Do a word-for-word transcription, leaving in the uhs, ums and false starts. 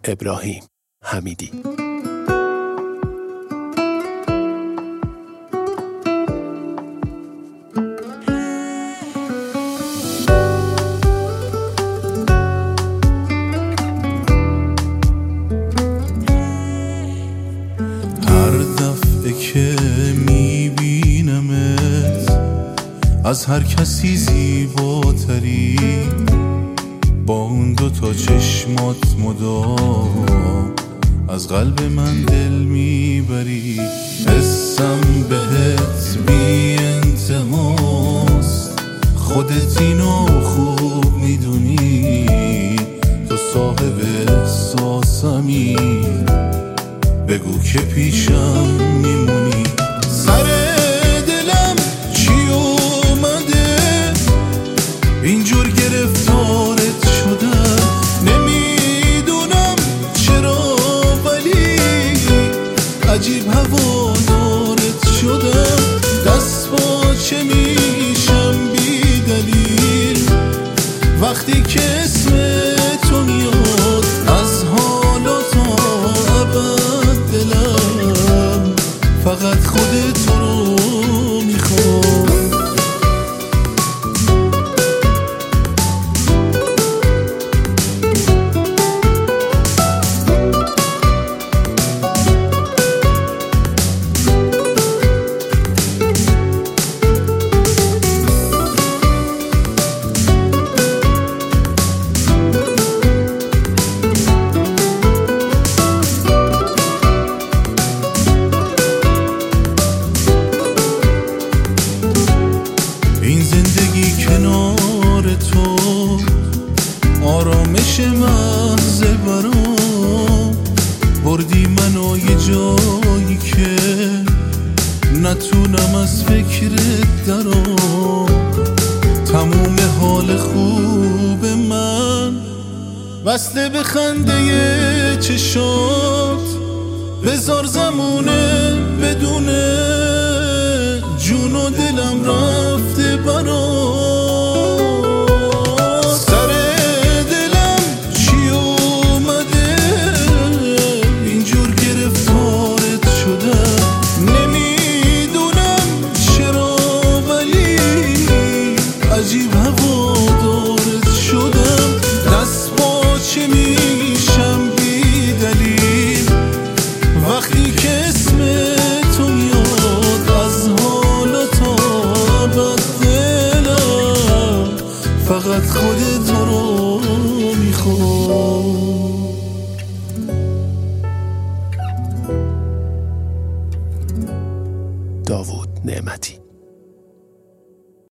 ابراهیم حمیدی. که میبینمت از هر کسی زیباتری، با اون دو تا چشمات مدام از قلب من دل میبری. حسم بهت بی انتهاست، خودت اینو خوب میدونی، تو صاحب احساسمی، بگو که پیشم میمونی. سر دلم چی اومده اینجور گرفتارت شدم، نمیدونم چرا ولی عجیب هوادارت شدم. دست باچه میشم بی دلیل وقتی که اسم تو میاد، از حالا تا ابد دلم فقط خودت رو میخوام. این زندگی کنار تو آرامش محض برام، بردی منو یه جایی که نتونم از فکرت درام. تموم حال خوب من وصله به خنده چشات، بذار زمونه بدونه جون و دلم رفته برات. سر دلم چی اومده اینجور گرفتارت شدم، نمیدونم چرا ولی عجیب هوادارت شدم. دست باچه میشم بی دلیل وقتی که اسم تو میاد، از حالا تا ابد دلم فقط خودت رو میخوام. داوود نعمتی.